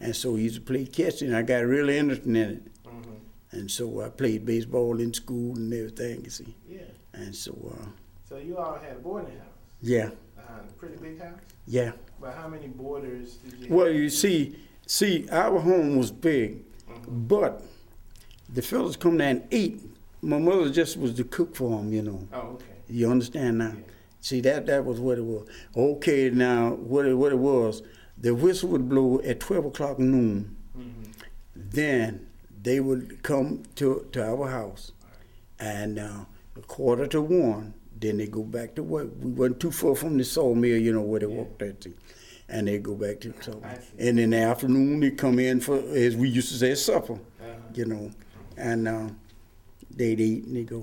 And so he used to play catch, and I got really interested in it. And so I played baseball in school and everything, you see. Yeah. And so, So you all had a boarding house? yeah, A pretty big house? yeah. But how many boarders did you have? Well, you see, our home was big, but the fellas come there and ate. My mother just was the cook for them, you know. Oh, okay. You understand now? Yeah. See, that was what it was. Okay, now, what it was, the whistle would blow at 12 o'clock noon. Then they would come to our house, and a 1:45, then they go back to work. We wasn't too far from the sawmill, you know, where they worked at. And they go back to the sawmill. And in the afternoon, they come in for, as we used to say, supper, you know. And they'd eat and they go.